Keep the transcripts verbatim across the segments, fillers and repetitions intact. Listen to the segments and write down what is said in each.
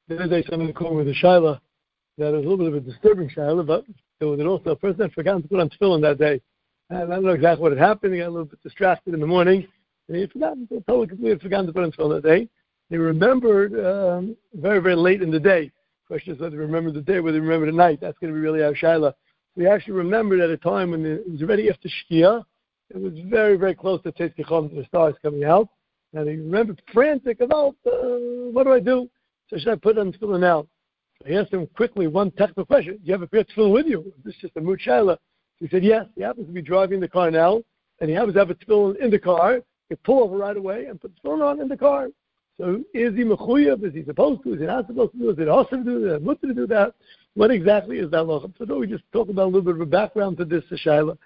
the other day someone called with a shaila that was a little bit of a disturbing shaila, but there was also a person that forgot to put on tefillin that day. And I don't know exactly what had happened. He got a little bit distracted in the morning. And he forgot, totally completely forgot to put on tefillin that day. He remembered um, very, very late in the day. The question is whether he remembered the day, whether he remembered the night. That's going to be really our shaila. We actually remembered at a time when it was already after Shkia. It was very, very close to Tes Kichom, to the stars coming out. And he remembered frantic about, uh, what do I do? So should I put on tefillin now? So he asked him quickly one technical question. Do you have a pair of tefillin with you? This is just a mood shaila. He said, yes. He happens to be driving the car now, and he happens to have a tefillin in the car. He pull over right away and put the tefillin on in the car. So is he mechuyev? Is he supposed to? Is he not supposed to do? Is it awesome to do that? What to do that? What exactly is that lochem? So now we just talk about a little bit of a background to this shaila.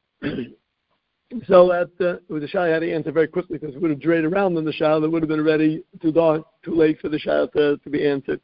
So at uh, with the shaila, I had to answer very quickly because it would have drained around on the shaila. It would have been already too dark, too late for the shaila to, to be answered.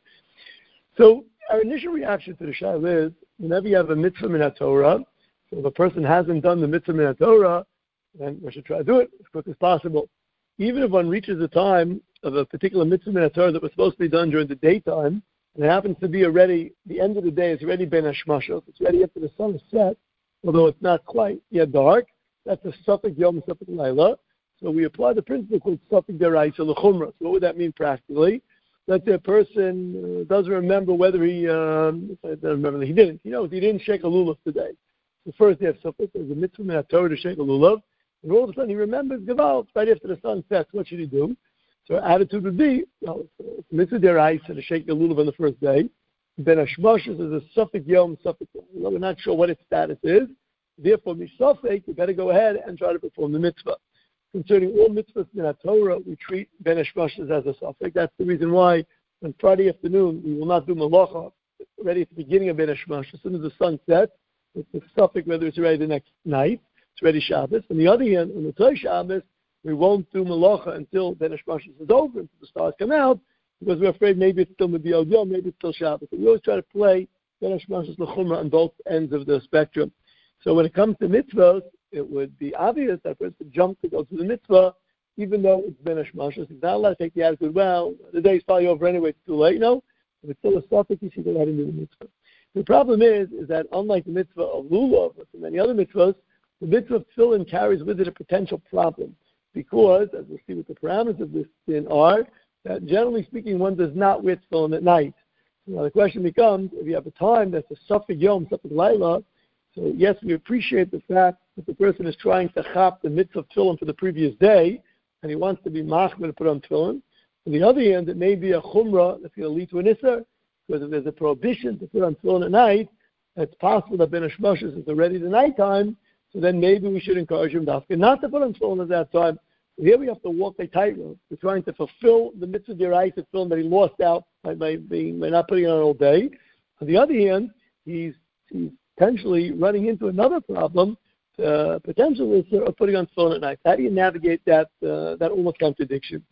So our initial reaction to the shaila is whenever you have a mitzvah min Torah, so if a person hasn't done the mitzvah min Torah, then we should try to do it as quick as possible. Even if one reaches the time of a particular mitzvah min Torah that was supposed to be done during the daytime, and it happens to be already, the end of the day, it's already ben hashmashos, it's already after the sun is set, although it's not quite yet dark, that's a suffix yom, suffix laila. So we apply the principle called suffix deraisa l'chumra. So what would that mean practically? Let's say a person uh, doesn't remember whether he, um, I don't remember that he didn't, he knows he didn't shake a lulav today. So first they have suffix, there's a mitzvah min Torah to shake a lulav, and all of a sudden he remembers Gaval, right after the sun sets. What should he do? So our attitude would be, well, it's mitzvah deraisa to shake the lulav on the first day. Ben hashmashos is a suffix yom, suffix laila. We're not sure what its status is. Therefore, misafek, you better go ahead and try to perform the mitzvah. Concerning all mitzvahs in our Torah, we treat ben hashmashos as a suffix. That's the reason why on Friday afternoon we will not do malacha already at the beginning of ben hashmashos. As soon as the sun sets, it's a suffix whether it's already the next night. It's already Shabbos. On the other hand, on the Tzai Shabbos, we won't do malacha until ben hashmashos is over, until the stars come out, because we're afraid maybe it's still Mediyah Yom, maybe it's still Shabbos. So we always try to play ben hashmashos l'chumra on both ends of the spectrum. So when it comes to mitzvahs, it would be obvious that a person jump to go to the mitzvah, even though it's ben hashmashos. He's not allowed to take the attitude, well, the day's probably over anyway, it's too late. No, if it's still a suffix, you should go ahead and do the mitzvah. The problem is, is that unlike the mitzvah of lulav, or many other mitzvahs, the mitzvah of tefillin carries with it a potential problem. Because, as we'll see what the parameters of this sin are, that generally speaking, one does not wear tefillin at night. Now the question becomes, if you have a time that's a suffix yom, suffix laila, so yes, we appreciate the fact that the person is trying to chap the mitzvah of tefillin for the previous day, and he wants to be machmir to put on tefillin. On the other hand, it may be a chumrah that's going to lead to an isser, because if there's a prohibition to put on tefillin at night, it's possible that ben hashmashos is already the nighttime, so then maybe we should encourage him not to put on tefillin at that time. So here we have to walk a tightrope. We're trying to fulfill the mitzvah deraisa tefillin that he lost out by, by, being, by not putting it on all day. On the other hand, he's, he's potentially running into another problem, uh, potentially of putting on tefillin at night. How do you navigate that uh, that almost contradiction?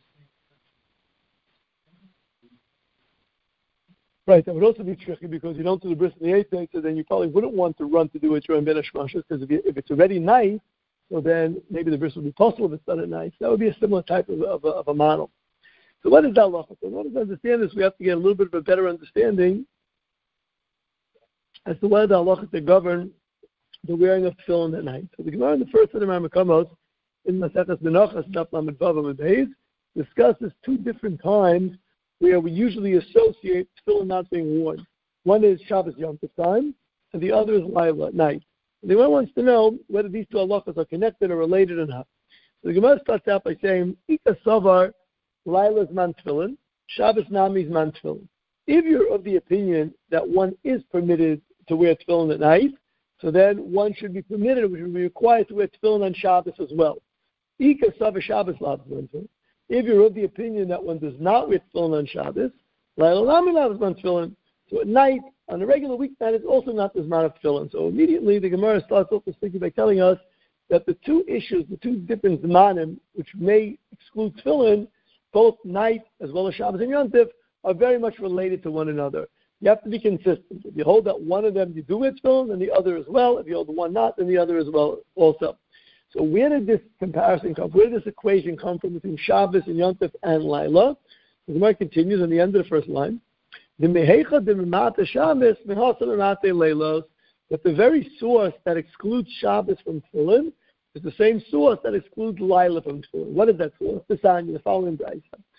Right, that would also be tricky because you don't do the bris in the eighth day, so then you probably wouldn't want to run to do it during ben hashmashos, because if, if it's already night, so then maybe the bris would be possible if it's done at night. So that would be a similar type of, of, a, of a model. So what is that halacha? So in order to understand this, we have to get a little bit of a better understanding as to whether the halacha to govern the wearing of tefillin at night. So the Gemara in the first set of Rambam in Maseches Menachos, Daf Lamed Vav Amud Beis, discusses two different times where we usually associate tefillin not being worn. One is Shabbos Yom Tov time, and the other is Laila at night. And the Gemara wants to know whether these two halachas are connected or related or not. So the Gemara starts out by saying, Ika Savar, Laila's man tefillin, Shabbos Nami's man tefillin. If you're of the opinion that one is permitted to wear tefillin at night, so then one should be permitted, which would be required to wear tefillin on Shabbos as well. Ika Savar Shabbos Lav's man tefillin. If you're of the opinion that one does not wear tefillin on Shabbos, Laila Nami Lav's man tefillin. So at night, on a regular weeknight, it's also not this amount of tefillin. So immediately the Gemara starts off the speaking by telling us that the two issues, the two different zmanim, which may exclude tefillin, both night as well as Shabbos and Yom Tov, are very much related to one another. You have to be consistent. If you hold that one of them you do wear tefillin, then the other as well. If you hold the one not, then the other as well also. So where did this comparison come? Where did this equation come from between Shabbos and Yom Tov and Laila? The Gemara continues on the end of the first line. The mehecha de memata Shabbos mehasa memata leilos. That the very source that excludes Shabbos from tefillin is the same source that excludes Laila from tefillin. What is that source? The sign, the following brayso.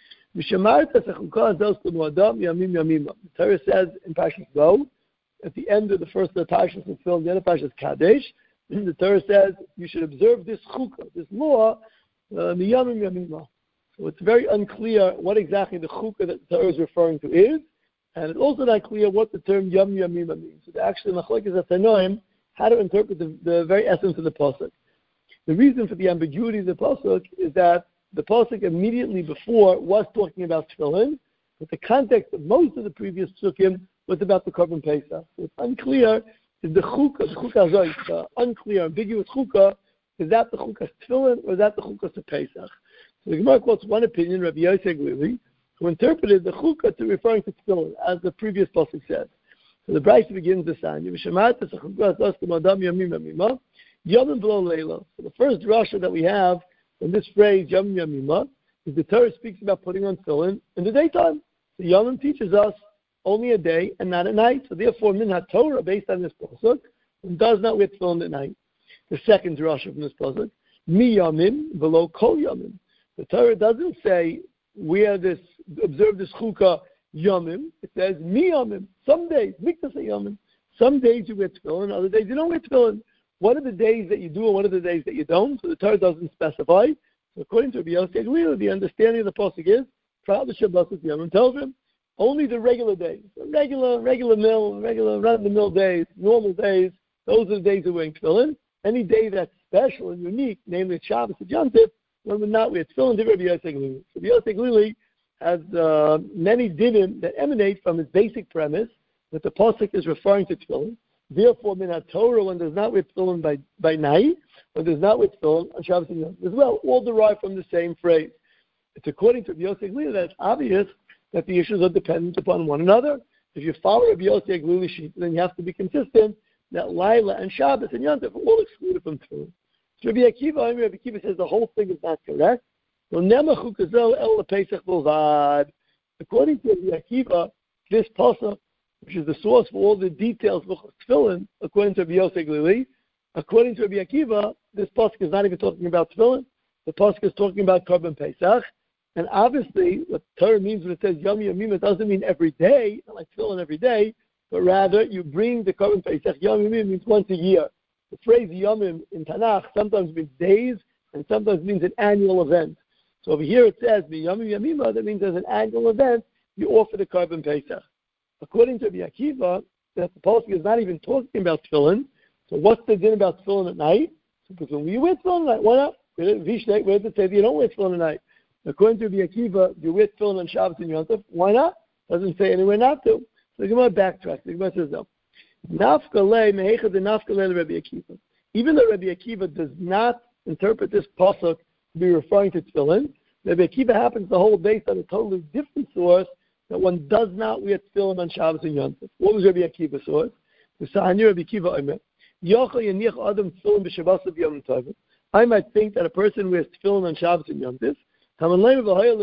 The Torah says in Parshas Bo, at the end of the first of the Parshas of tefillin, the other Parshas Kadesh, the Torah says you should observe this chukah, this law, miyamim yamima. So it's very unclear what exactly the chukah that the Torah is referring to is, and it's also not clear what the term yam yamima means. So actually, machlokes atanoim, how to interpret the, the very essence of the pasuk. The reason for the ambiguity of the pasuk is that the pasuk immediately before was talking about tefillin, but the context of most of the previous psukim was about the Korban Pesach. So it's unclear is the chukah, the chukah zoy, the unclear, ambiguous chukah, is that the chukah tefillin or is that the chukah to Pesach? So the Gemara quotes one opinion, Rabbi Yosef Glili, who interpreted the chukah to referring to tefillin, as the previous pasuk said. So the brayso begins the sign. So the first drasha that we have in this phrase, Yom Yamima, is the Torah speaks about putting on tefillin in the daytime. So Yom teaches us only a day and not at night. So therefore, Minhat Torah, based on this pasuk, does not wear tefillin at night. The second drasha from this pasuk, Mi Yamim below Kol Yamim. The Torah doesn't say wear this, observe this chukah Yamim. It says Mi Yamim. Some days, Miktas Yamim. Some days you wear tefillin, other days you don't wear tefillin. What are the days that you do and what are the days that you don't? So the Torah doesn't specify. So according to Rabbi Yosef Glili, the understanding of the pasuk is Prat Shabbat Yamim Tovim. Only the regular days, the regular, regular mill, regular run-of-the-mill days, normal days, those are the days of wearing tefillin. Any day that's special and unique, namely Shabbos and Yom Tov, one would not wear tefillin to Rabbi Yosef Glili. So Rabbi Yosef Glili has uh, many dinim that emanate from his basic premise that the pasuk is referring to tefillin. Therefore, Minat Torah, one does not wear tefillin by, by night, one does not wear tefillin on Shabbos and Yom Tov as well, all derived from the same phrase. It's according to Rabbi Yosef Glili that it's obvious that the issues are dependent upon one another. If you follow Rabbi Yosef Glili sheet, then you have to be consistent that Laila and Shabbos and Yom Tov are all excluded from tefillin. So Rabbi Akiva, Rabbi Akiva says the whole thing is not correct. According to Rabbi Akiva, this pasuk, which is the source for all the details of tefillin, according to Rabbi Yosef Glili, according to Rabbi Akiva, this pasuk is not even talking about tefillin. The pasuk is talking about Korban Pesach. And obviously, what Torah means when it says Yom Yamim, it doesn't mean every day, not like tefillin every day, but rather you bring the Korban Pesach. Yom Yamim means once a year. The phrase Yomim in Tanakh sometimes means days and sometimes means an annual event. So over here it says Yom Yamima, that means as an annual event, you offer the Korban Pesach. According to Rabbi Akiva, that the pasuk is not even talking about tefillin. So what's the din about tefillin at night? So because when you wear tefillin at night, why not? Where does it say that you don't wear tefillin at night? According to Rabbi Akiva, you wear tefillin on Shabbos and Yom Tov. Why not? Doesn't say anywhere not to. So the Gemara backtracks. The Gemara says no. Nafkalei mehecha de nafkalei Rabbi Akiva. Even though Rabbi Akiva does not interpret this pasuk to be referring to tefillin, Rabbi Akiva happens to hold based on a totally different source that one does not wear tefillin on Shabbos and Yom Tov. What was Rabbi Akiva's source? The Sahani Rabbi Akiva Omer. Yochel yaniach adam tefillin b'Shabbos of Yom Tov. I might think that a person wears tefillin on Shabbos and Yom Tov. Misha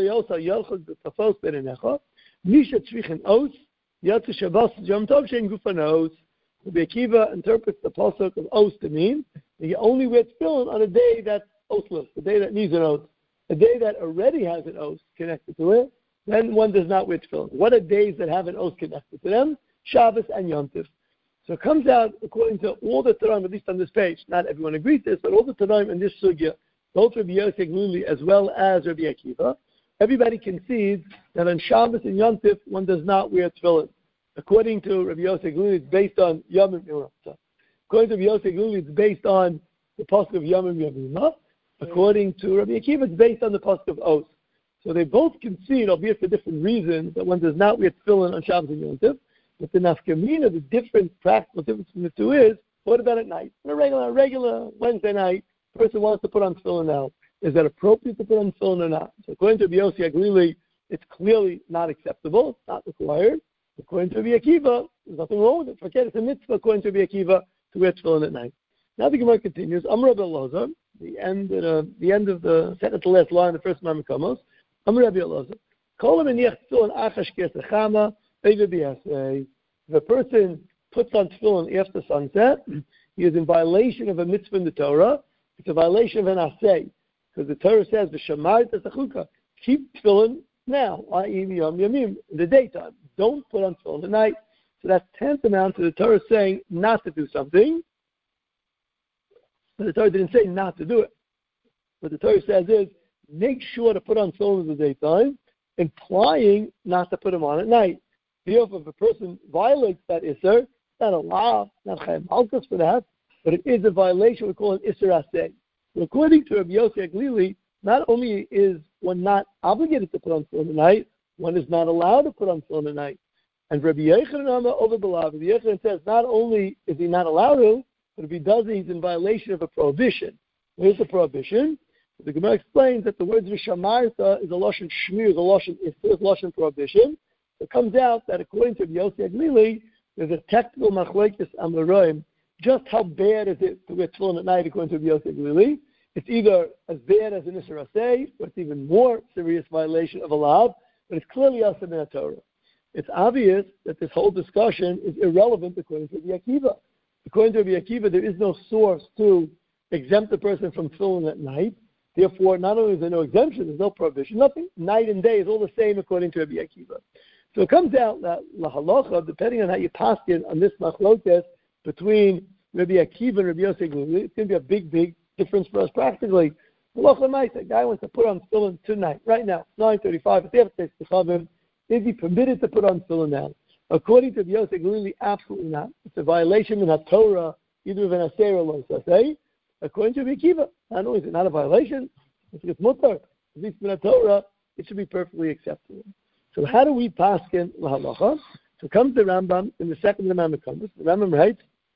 tzrichin os yatzu Shabbos Yom Tov shein gufan os. Rabbi Akiva interprets the pasuk of os to mean that you only wear tefillin on a day that's osless, a day that needs an os, a day that already has an os connected to it. Then one does not wear tefillin. What are days that have an os connected to them? Shabbos and Yom Tov. So it comes out according to all the Tanaim, at least on this page. Not everyone agrees with this, but all the Tanaim in this sugya, both Rabbi Yosef Glili as well as Rabbi Akiva, everybody concedes that on Shabbos and Yom Tov one does not wear tefillin. According to Rabbi Yosef Glili, it's based on Yom Yamim. According to Rabbi Yosef Glili, it's based on the pasuk of Yom Yamim. According to Rabbi Akiva, it's based on the pasuk of Os. So they both concede, albeit for different reasons, that one does not wear tefillin on Shabbos and Yom Tov. But the nafkamina, the different practical difference between the two is, what about at night? On a regular, regular Wednesday night, a person wants to put on tefillin now. Is that appropriate to put on tefillin or not? So according to Rabbi Yosef Glili, it's clearly not acceptable. It's not required. According to Rabbi Akiva, there's nothing wrong with it. Forget it's a mitzvah according to Rabbi Akiva to wear tefillin at night. Now the Gemara continues. Amar Rabbi Elazar, the end, uh, the end of the second to last line, the first Mamikamos. Amar Rabbi Elazar, If a person puts on tefillin after sunset, he is in violation of a mitzvah in the Torah. It's a violation of an asay, because the Torah says, "V'shamar t'sachuka." Keep tefillin now, that is, yom yamim, in the daytime. Don't put on tefillin at night. So that's tantamount to the Torah saying not to do something. But the Torah didn't say not to do it. What the Torah says is, make sure to put on tefillin in the daytime, implying not to put them on at night. Therefore, if a person violates that isser, it's not a law, not chayim malchus for that, but it is a violation. We call it isser aseh. So according to Rabbi Yossi Aglili, not only is one not obligated to put on tefillin at night, one is not allowed to put on tefillin at night. And Rabbi Yochanan over Balav, Rabbi Yochanan says not only is he not allowed to, but if he does it, he's in violation of a prohibition. Where's the prohibition? The Gemara explains that the words Vishamarta is a lashon shmir, is a lashon is a lashon prohibition. It comes out that according to Yossi Aglili, there's a technical machlekes amaroim. Just how bad is it to wear tefillin at night according to Yossi Aglili? It's either as bad as an Isser Aseh, or it's even more serious violation of a law, but it's clearly Aseh min Torah. It's obvious that this whole discussion is irrelevant according to Rabbi Akiva. According to Rabbi Akiva, there is no source to exempt the person from tefillin at night. Therefore, not only is there no exemption, there's no prohibition. Nothing. Night and day is all the same according to Rabbi Akiva. So it comes out that la halacha, depending on how you pass it on this machlokes between Rabbi Akiva and Rabbi Yossi Aglili, it's going to be a big, big difference for us practically. Halacha l'maisa, guy wants to put on tefillin tonight, right now, nine thirty-five. If they have to take the is he permitted to put on tefillin now? According to Rabbi Yossi Aglili, absolutely not. It's a violation in the Torah, either of an aseh or lo aseh. According to Rabbi Akiva, not only is it not a violation, it's mutar. At least in the Torah, it should be perfectly acceptable. So how do we paskin lahalacha? So comes the Rambam in the second Rambam comes. The Rambam writes,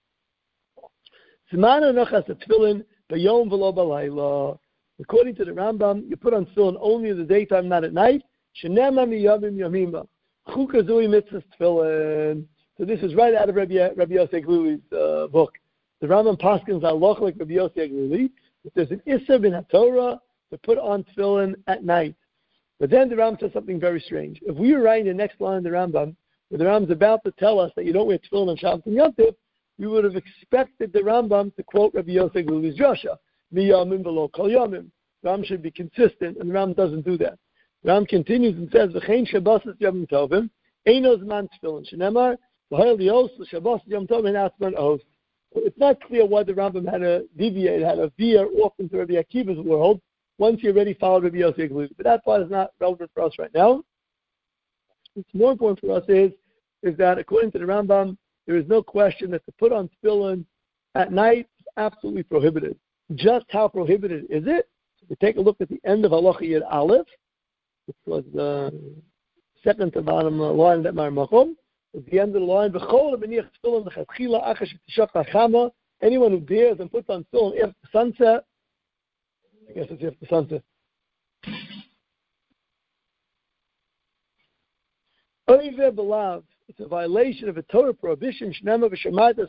"Zman anochas tefillin b'yom v'lo b'layla." According to the Rambam, you put on tefillin only in the daytime, not at night. Shenema miyamim yamima. Chuka zui mitzvah tefillin. So this is right out of Rabbi, Rabbi Yossi Aglili's uh, book. The Rambam paskins halacha like Rabbi Yossi Aglili. If there's an issa bin haTorah to put on tefillin at night. But then the Rambam says something very strange. If we were writing the next line in the Rambam, where the Rambam's about to tell us that you don't wear tefillin on Shabbat and Yom Tov, we would have expected the Rambam to quote Rabbi Yossi Aglili's drasha, mi yamim v'lo kol yamim. The Rambam should be consistent, and the Rambam doesn't do that. The Rambam continues and says, "V'chein shabbos yom tovim, eino zman tefillin shenemar, v'hayel yos l'shabbos yom tovim atzman os." It's not clear why the Rambam had to deviate, had to veer off into Rabbi Akiva's world once he already followed Rabbi Yossi Aglili. But that part is not relevant for us right now. What's more important for us is, is that according to the Rambam, there is no question that to put on tefillin at night is absolutely prohibited. Just how prohibited is it? So we take a look at the end of Halacha Yud Aleph, which was the second to bottom line of that Mar Makom. At the end of the line, anyone who dares and puts on tefillin after sunset, I guess it's after sunset. It's a violation of a Torah prohibition. The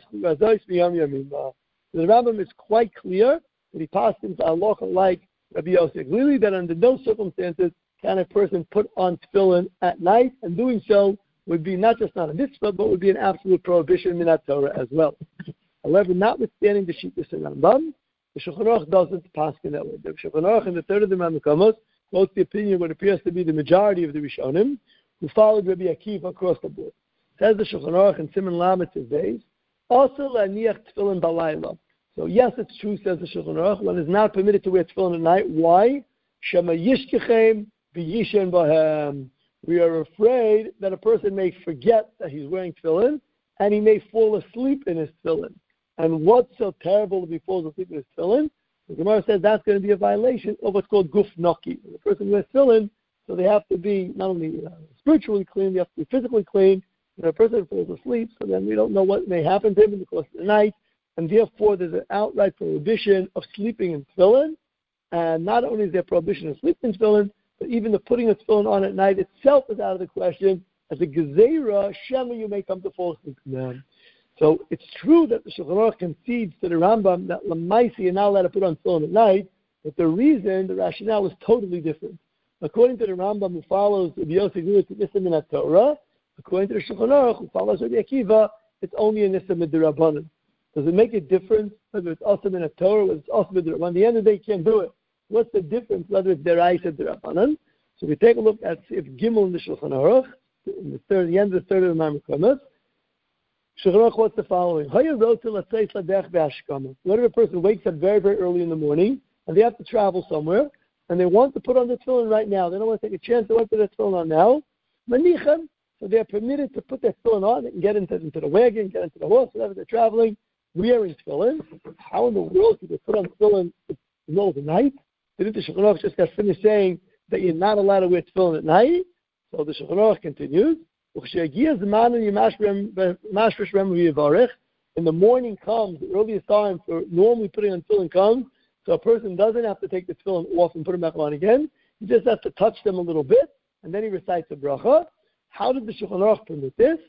Rambam is quite clear that he passed into halacha like Rabbi Yossi Aglili, that under no circumstances can a person put on tefillin at night, and doing so would be not just not a mitzvah, but would be an absolute prohibition in that Torah as well. However, notwithstanding the Shittas and Rambam, the Shulchan Aruch doesn't pass in that way. The Shulchan Aruch in the third of the Rambam quotes the opinion of what appears to be the majority of the Rishonim, who followed Rabbi Akiva across the board. Says the Shulchan Aruch in Siman Lamed Tzedbeis, also laniach tefillin balayla. So yes, it's true, says the Shulchan Aruch, one is not permitted to wear tefillin at night. Why? Shema yishkechem v'yishen bahem. We are afraid that a person may forget that he's wearing tefillin, and he may fall asleep in his tefillin. And what's so terrible if he falls asleep in his tefillin? The Gemara says that's going to be a violation of what's called guf naki. The person wears tefillin, so they have to be not only uh, spiritually clean, they have to be physically clean. And a person falls asleep, so then we don't know what may happen to him in the course of the night, and therefore there's an outright prohibition of sleeping in tefillin. And not only is there prohibition of sleeping in tefillin, but even the putting of tefillin on at night itself is out of the question. As a gezerah, shema, you may come to fall asleep in them. So it's true that the Shulchan Aruch concedes to the Rambam that l'maisi you're not allowed to put on tefillin at night, but the reason, the rationale is totally different. According to the Rambam, who follows the Yosef Gula to Nissa Min Torah, according to the Shulchan Aruch, who follows Rabbi Akiva, it's only a Nissa Min Derabanan. Does it make a difference whether it's also Min Torah or whether it's also Min Derabanan? At the end of the day, you can't do it. What's the difference whether it's Deraisa or Derabanan? So we take a look at if Gimel in the Shulchan Aruch, in the third, the end of the third of the Maimon Komas. Shulchan Aruch, what's the following? What if a person wakes up very, very early in the morning and they have to travel somewhere and they want to put on the tefillin right now? They don't want to take a chance. They want to put their tefillin on now. Manichem, so they're permitted to put their tefillin on and get into, into the wagon, get into the horse, whatever they're traveling, wearing tefillin. How in the world could they put on tefillin in the middle of the night? Didn't the Shulchan Aruch just got finished saying that you're not allowed to wear tefillin at night? So the Shulchan Aruch continues. In the morning comes, the earliest time for normally putting on tefillin comes, so a person doesn't have to take the tefillin off and put them back on again. He just has to touch them a little bit, and then he recites a bracha. How did the Shulchan Aruch permit this?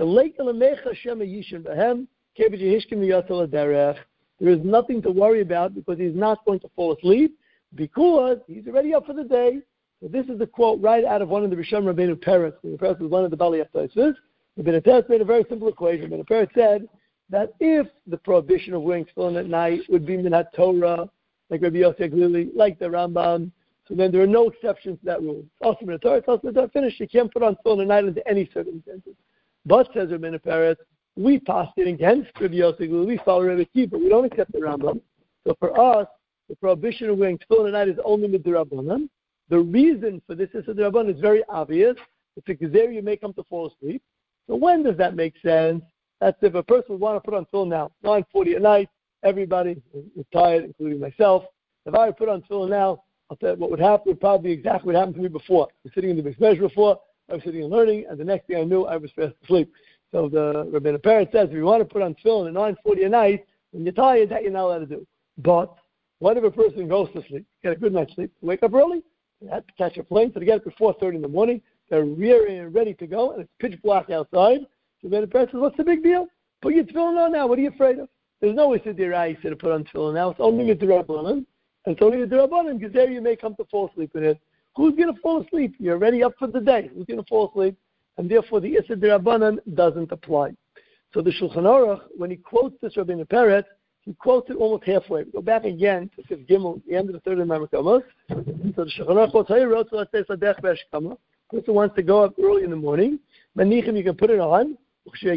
There is nothing to worry about because he's not going to fall asleep because he's already up for the day. So this is the quote right out of one of the Rishon Rabbeinu Peretz. The Peretz was one of the Bali Yaftosis. Rabbeinu Peretz made a very simple equation. Rabbeinu Peretz said that if the prohibition of wearing tefillin at night would be minat Torah, like Rabbi Yosef Glili, like the Rambam, so then there are no exceptions to that rule. It's also minat Torah, it's also minat Torah, finished. You can't put on tefillin at night under any circumstances. But, says Rabbeinu Peretz, we passed it against Rabbi Yosef Glili. We follow Rabbi Akiva, but we don't accept the Rambam. So for us, the prohibition of wearing tefillin at night is only midrabanan. The reason for this is is very obvious. It's a gezer you may come to fall asleep. So when does that make sense? That's if a person would want to put on tefillin now, nine forty at night, everybody is tired, including myself. If I would put on tefillin now, I'll tell you what would happen would probably be exactly what happened to me before. I was sitting in the big measure before, I was sitting and learning, and the next thing I knew, I was fast asleep. So the Rabbeinu Peretz says, if you want to put on tefillin at nine forty at night, when you're tired, that you're not allowed to do. But what if a person goes to sleep, get a good night's sleep, wake up early? They had to catch a plane, so they get up at four thirty in the morning. They're rearing and ready to go, and it's pitch black outside. So then the person says, what's the big deal? Put your tefillin on now. What are you afraid of? There's no issue to put on tefillin now. It's only with the Rabbanan. And it's only with the Rabbanan, because there you may come to fall asleep in it. Who's going to fall asleep? You're already up for the day. Who's going to fall asleep? And therefore, the Issa de Rabbanan doesn't apply. So the Shulchan Aruch, when he quotes this Rabbeinu Peretz, he quotes it almost halfway. We go back again to Sif Gimel, the end of the third of the Maimon Komas. So the Shulchan Aruch quotes, "Hey, wrote so let's say Sadech B'Eshkama." Person wants to go up early in the morning. Manichem, you can put it on. And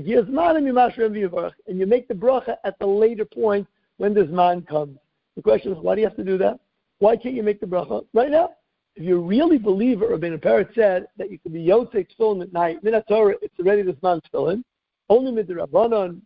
you make the bracha at the later point when the Zman comes. The question is, why do you have to do that? Why can't you make the bracha right now? If you really believe what Rabbeinu Peretz said, that you can be Yotzei Tefillin at night, Minat Torah, it's already the Zman Tefillin, only with the Rabbanon,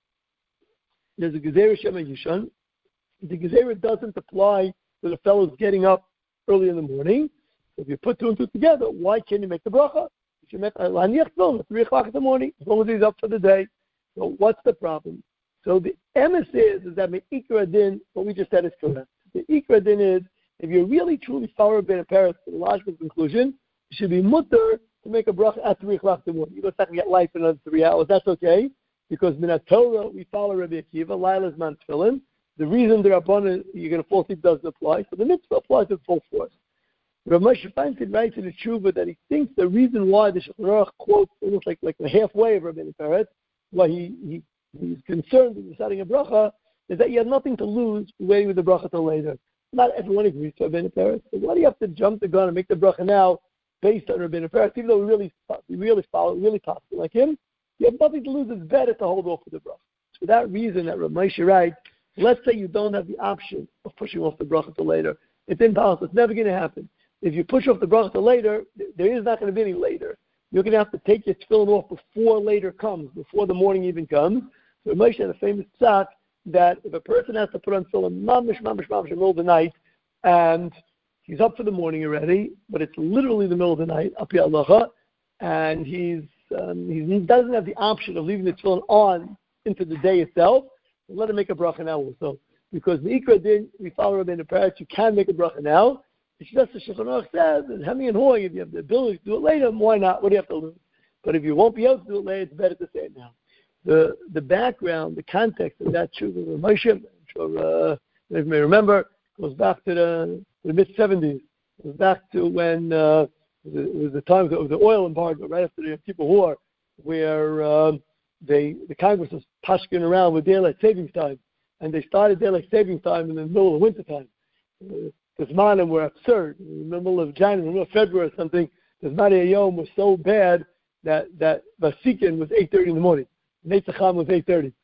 there's a Gezerah Shema Yishon. The Gezerah doesn't apply to the fellows getting up early in the morning. So if you put two and two together, why can't you make the bracha? You should make Laniach Tefillin at three o'clock in the morning, as long as he's up for the day. So what's the problem? So the emes is, is that Me'ikra Din, what we just said is correct. The Ikra Din is, if you really truly follow Rabbeinu Peretz to the logical conclusion, you should be mutter to make a bracha at three o'clock in the morning. You don't have to get life in another three hours. That's okay. Because Minat Torah, we follow Rabbi Akiva, Laila's man tefillin. The reason the Rabbanan, you're going to fall asleep, doesn't apply. So the mitzvah applies in full force. Rav Moshe Feinstein writes in the Tshuva that he thinks the reason why the Shulchan Aruch quotes almost like, like the halfway of Rabbeinu Peretz, why he, he he's concerned with deciding a bracha, is that you have nothing to lose waiting with the bracha till later. Not everyone agrees to Rabbeinu Peretz. So why do you have to jump the gun and make the bracha now based on Rabbeinu Peretz, even though we really, we really follow, really possible like him? You have nothing to lose. It's better to hold off with the bracha. For that reason, that Rav Moshe writes, let's say you don't have the option of pushing off the bracha till later. It's impossible. It's never going to happen. If you push off the bracha till later, there is not going to be any later. You're going to have to take your tefillin off before later comes, before the morning even comes. So Rav Moshe had a famous psak that if a person has to put on tefillin mamish, mamish, mamish in the middle of the night, and he's up for the morning already, but it's literally the middle of the night, up halacha, and he's Um, he doesn't have the option of leaving the tefillin on into the day itself. So let him make a bracha now also. Because the Ikra Din, we follow Rabbeinu Peretz, you can make a bracha now. It's just the Shulchan Aruch says, and Hemi and Hoy, if you have the ability to do it later, why not? What do you have to lose? But if you won't be able to do it later, it's better to say it now. The the background, the context of that Tshuva of Moshe, I'm sure uh, if you may remember, goes back to the, to the mid-seventies. It was back to when uh, it was the time of the oil embargo, right after the Yom Kippur War, where um, they the Congress was pushing around with daylight savings time, and they started daylight savings time in the middle of winter time. Uh, the Zmanim were absurd. In the middle of January, in the middle of February or something, the Zmani Yom was so bad that that Vasikin was eight thirty in the morning. Netzacham was eight thirty.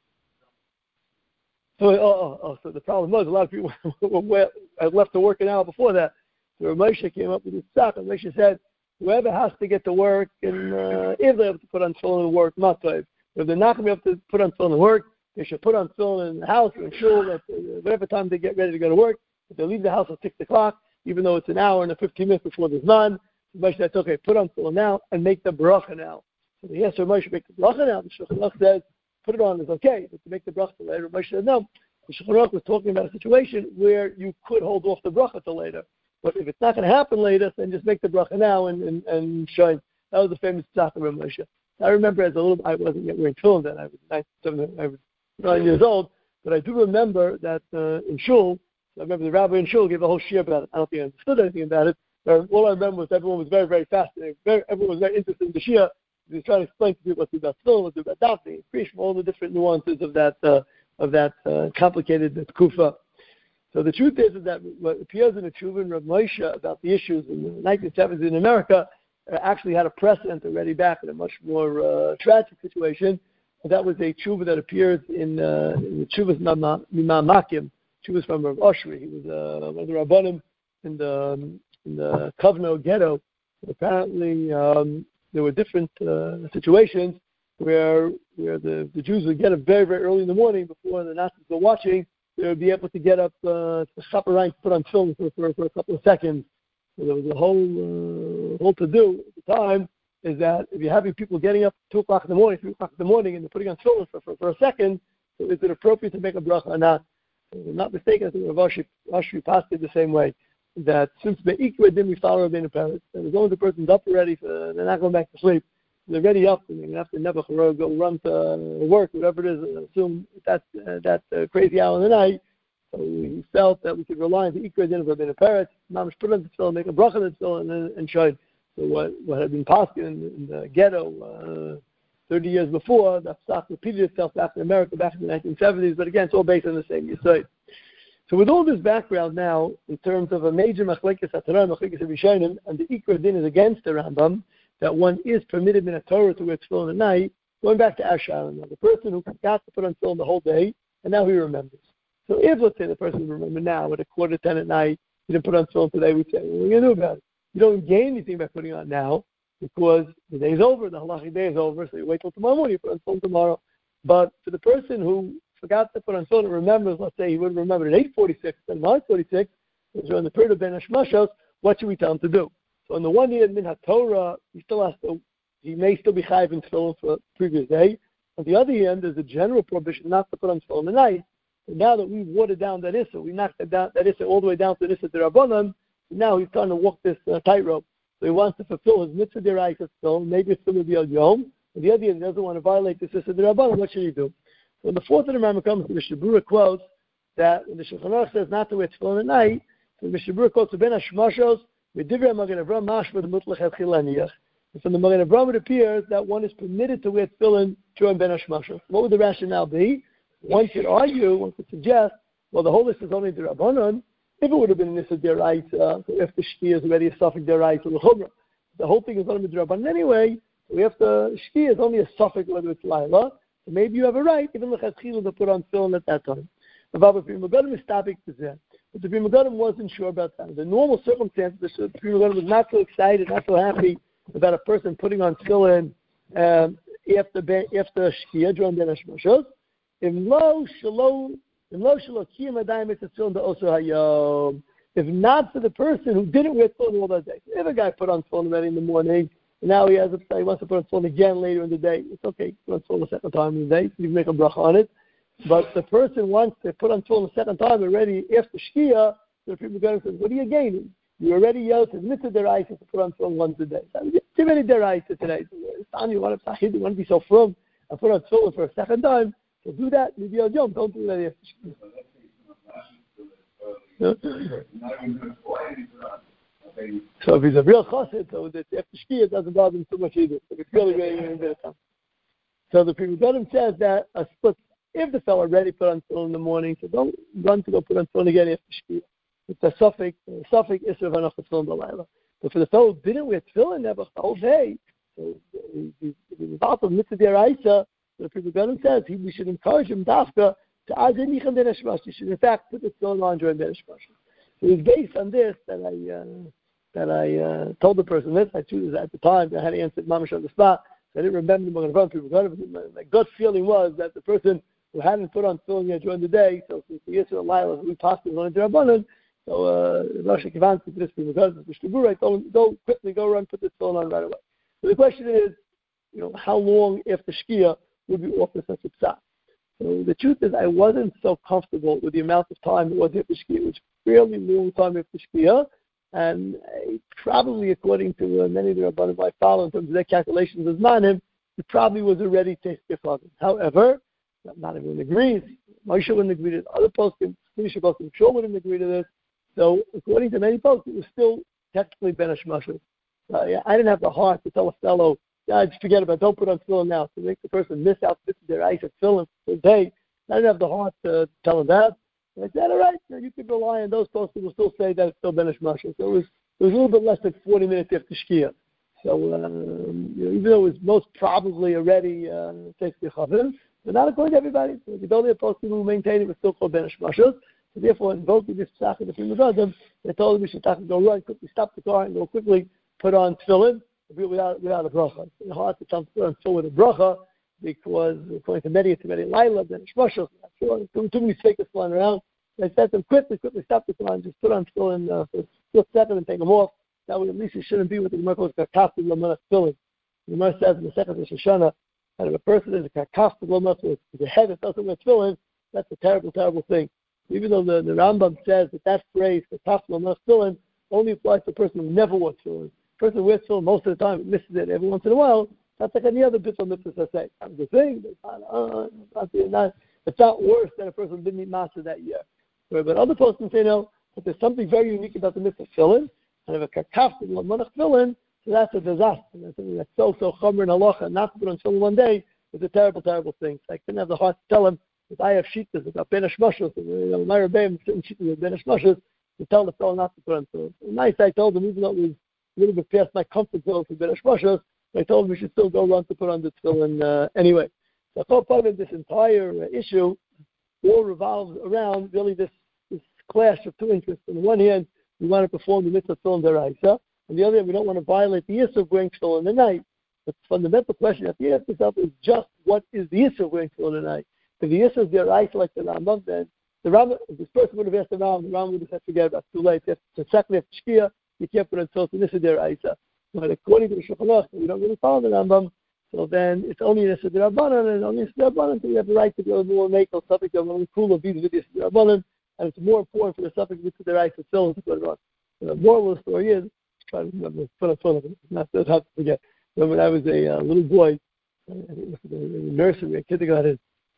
So, oh, oh, oh, so the problem was a lot of people were, had left to work an hour before that. So Moshe came up with this stuff, and Moshe said, whoever has to get to work, and uh, if they have to put on tefillin and work, not to. If they're not going to be able to put on tefillin and work, they should put on tefillin in the house and ensure that uh, whatever time they get ready to go to work, if they leave the house at six o'clock, even though it's an hour and a fifteen minutes before there's none, Moshe said, okay, put on tefillin now and make the bracha now. So he asked Moshe, make the bracha now. The Shulchan Aruch says, put it on is okay, but to make the bracha later, Moshe said, no. The Shulchan Aruch was talking about a situation where you could hold off the bracha till later. But if it's not going to happen later, then just make the bracha now and, and, and shine. That was the famous Tzach of Moshe. I remember as a little, I wasn't yet wearing tefillin then. I was nine, seven, I was nine years old. But I do remember that uh, in shul, I remember the rabbi in shul gave a whole shiur about it. I don't think I understood anything about it. But all I remember was everyone was very, very fascinated. Very, everyone was very interested in the shiur. He was trying to explain to people what to do about tefillin, what to do about davening, from all the different nuances of that uh, of that uh, complicated tkufa. So the truth is, is that what appears in the Tshuva and Rav Moshe about the issues in the nineteen seventies in America uh, actually had a precedent already back in a much more uh, tragic situation. And that was a Tshuva that appears in, uh, in the Tshuvas Mimah Makim. Tshuvas from Rav Oshri. He was uh, one of the Rabbanim in the, um, in the Kovno ghetto. Apparently, um, there were different uh, situations where where the, the Jews would get up very, very early in the morning before the Nazis were watching. They would be able to get up uh, to Chaparine to put on film for, for, for a couple of seconds. So there was a whole uh, whole to do at the time is that if you're having people getting up two o'clock in the morning, three o'clock in the morning, and they're putting on film for, for, for a second, so is it appropriate to make a bracha or not? So if I'm not mistaken, I think Rav Oshri passed it the same way. That since Be'ikra din we follow Rabbeinu Peretz, and as long as the person's up already, so they're not going back to sleep. They're ready up, and they have to never go run to work, whatever it is. Assume that's uh, that uh, crazy hour in the night. So we felt that we could rely on the Ikra din of Rabbeinu Peretz, Mamash put on the tefillin, make a bracha on the tefillin, and, and shine. So what what had been passed in, in the ghetto uh, thirty years before, that stock repeated itself back in America back in the nineteen seventies. But again, it's all based on the same yesod. So with all this background now, in terms of a major machlekes haTorah, machlekes Rishonim, and the Ikra din is against the Rambam, that one is permitted in a Torah to wear tefillin at night, going back to Ashar, now the person who got to put on tefillin the whole day, and now he remembers. So if, let's say, the person remembers now at a quarter to ten at night, he didn't put on tefillin today, we'd say, what are you going to do about it? You don't gain anything by putting on now, because the day is over, the halachic day is over, so you wait till tomorrow morning, you put on tefillin tomorrow. But for the person who forgot to put on tefillin and remembers, let's say he would have remembered at eight forty-six instead of nine forty-six, which are in the period of Ben Hashmashos, what should we tell him to do? So on the one hand, min haTorah, he still has to, he may still be chayiv in tefillin for the previous day. On the other hand, there's a general prohibition not to put on tefillin at night. So now that we've watered down that issa, we knocked that, down, that issa all the way down to the issa d'Rabbanan, now he's trying to walk this uh, tightrope. So he wants to fulfill his mitzvah d'oraisa still, maybe it's still will be al yom. On the other hand, he doesn't want to violate this issa d'Rabbanan. What should he do? So in the fourth of the Rambam comes to the Shabura quotes that when the Shulchan Aruch says not to wear tefillin at night, so the Shabura quotes the Ben Hashmashos, and from the Magen Avraham it appears that one is permitted to wear tefillin during Ben Hashmashos. What would the rationale be? One could argue, one could suggest, well, the whole list is only the Rabbanon. If it would have been an Issa D'Oraisa, so if the Shki is already a suffix D'Oraisa, the Chumrah, the whole thing is only the Rabbanon anyway. So if the Shki is only a suffix, whether it's Laila, so maybe you have a right, even the L'Chatchila, to put on tefillin at that time. The Baba Pri Megadim is topic to that. But the Pri Megadim wasn't sure about that. The normal circumstances, the Pri Megadim was not so excited, not so happy about a person putting on tefillin um, after after Shkia during Ben Hashmashos. If lo shalo, if lo shalo kiyam adayim it's tefillin the oso hayom. If not for the person who didn't wear tefillin all that day. If a guy put on tefillin already in the morning, and now he has a, he wants to put on tefillin again later in the day, it's okay. Put on tefillin a second time in the day. You can make a bracha on it. But the person wants to put on tefillin a second time already after Shkia, the people go and say, what are you gaining? You already yelled to mitzvah deraisa to put on tefillin once a day. So, too many deraisa today. So, you want to you want to be so frum and put on tefillin for a second time. So do that. Maybe I'll jump. Don't do that after Shkia. So if he's a real chassid, so that after shkia it doesn't bother him too much either. If it's really, really, really bad time. So the Pri Megadim says that a split, if the fellow already put on tefillin in the morning, so don't run to go put on tefillin again after shkia. It's a suffix, a suffix isser of anach tefillin b'layla. But for the fellow who didn't wear tefillin the whole day, so he was out of mitzvah deraisa. The Pri Megadim says he, we should encourage him dafka to azim yichan ben hashmash. He should in fact put the tefillin on during ben hashmash. So it's based on this that I uh, that I uh, told the person this. I choose at the time. I had to answer mamash on the spot. So I didn't remember the Magen Avraham. My, my gut feeling was that the person who hadn't put on tefillin yet during the day, so since the Yisrael Laila, we passed it on to Rabbanan, so uh, Rosh Hashanah to this Pri Megadim, the Shtabura, I told him, go quickly, go run, put the tefillin on right away. So the question is, you know, how long after Shkia would we offer such a psak? So the truth is, I wasn't so comfortable with the amount of time it was after Shkia. It was fairly long time after Shkia, and uh, probably, according to uh, many of the Rabbanim I follow in terms of their calculations as manim, it probably was already tasted. However, not everyone agrees. Moshe wouldn't agree to this. Other poskim, Moshe poskim, sure wouldn't agree to this. So, according to many folks, it was still technically ben hashmashos. Uh, yeah, I didn't have the heart to tell a fellow, yeah, just forget about it, don't put on tefillin now, to make the person miss out their eyes at tefillin for the day. I didn't have the heart to tell him that. And I said, all right, you, know, you could rely on those folks who will still say that it's still ben hashmashos. So it was, it was a little bit less than forty minutes after shkia. So, um, you know, even though it was most probably already uh, tasted chavim, but not according to everybody. So the only folks who maintain it was still called ben hashmashos. So therefore, invoking this psak of the Pri Megadim, they told him we should go run quickly, stop the car, and go quickly put on tefillin without without a bracha. It's hard to tell them to put on tefillin with a bracha because according to many, to many Laila, then hashmashos, sure, too, too many fakers flying around. They said to them quickly, quickly stop the car and just put on tefillin uh, for a split second and take them off. That way, at least it shouldn't be with the Gemara calls karkafti l'manach tefillin. The Gemara says in the second Rosh Hashanah that if a person is a karkafti l'manach with the head that doesn't wear tefillin, that's a terrible, terrible thing. Even though the, the Rambam says that that phrase, karkafti l'manach tefillin, only applies to a person who never wore tefillin. The person who wears tefillin most of the time, misses it every once in a while, that's like any other bit of mitzvahs I say. That's the thing. It's not, uh, it's, not, it's not worse than a person who didn't eat matzah that year. But other persons say no, but there's something very unique about the mitzvah tefillin. And if a karkafti l'manach tefillin, so that's a disaster. That's something that's so, so chomer and halacha, not to put on tefillin one day, is a terrible, terrible thing. So I couldn't have the heart to tell him that I have shittas about ben hashmashos, and you know, my rebbeim certain shittas with ben hashmashos, to tell the fellow not to put on tefillin. So nice, I told him, even though it was a little bit past my comfort zone for ben hashmashos, I told him we should still go run to put on the tefillin uh, anyway. So I thought part of this entire uh, issue all revolves around really this, this clash of two interests. On the one hand, we want to perform the mitzvah tefillin deraisa. On the other hand, we don't want to violate the issue of wearing tefillin in the night. But the fundamental question you have to ask yourself is just what is the issue of wearing tefillin in the night? If the issue is deraisa like the Rambam, then the Rambam, if this person would have asked the Rambam, the Rambam would have said, forget about it, too late. It's exactly after shkia, you can't put on tefillin, so this is deraisa. But according to the Shulchan Aruch, we don't really follow the Rambam, so then it's only this Rabbanan, and only this Rabbanan, so we have the right to be able to make those subjects of only cool of these videos Rabbanan, and it's more important for the subject to the right to fill to put it on. The moral of the story is, try to remember, put on fun of it, not to have to forget. Remember when I was a uh, little boy, I think it was in the nursery, a kindergarten,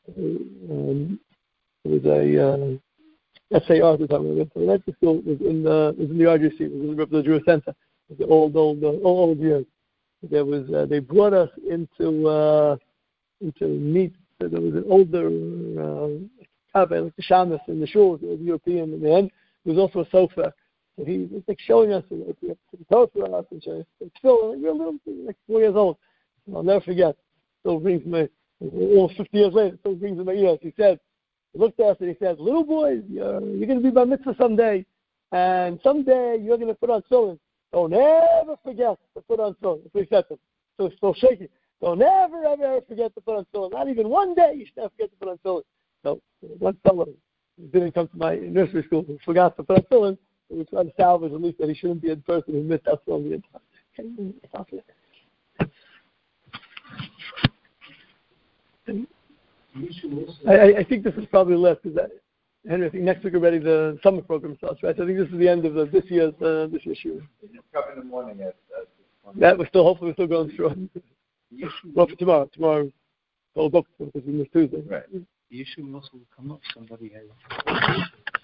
um, it was a uh, S A R at the time. We went to elementary school, it was in the, it was in the R G C, it was in the Jewish Center, it was the old, old, old, old years. There was uh, they brought us into uh, into meet. So there was an older uh, like the shamus in the shul, the European man. There was also a sofa. So he was like showing us, you know, we have to talk for us and show us. Still, like, we were little, like four years old. I'll never forget. Still brings me almost fifty years later. Still brings in my ears. He said, he looked at us and he said, "Little boys, you're, you're going to be bar mitzvah someday, and someday you're going to put on tefillin. Don't ever forget to put on tefillin." That's what he said to him. So he's still shaking. Don't ever, ever, ever forget to put on tefillin. Not even one day you should never forget to put on tefillin. So one fellow who didn't come to my nursery school who forgot to put on tefillin, so we tried to salvage at least that he shouldn't be a person who missed out tefillin the entire time. I, I think this is probably less because that. Henry, I think next week already the summer program starts, right? So I think this is the end of the, this year's uh, this year's shiur. Come in the morning at, at that we're still hopefully we're still going through. Well, for tomorrow, tomorrow, whole book because we missed Tuesday. Right. The issue also will come up. Somebody has.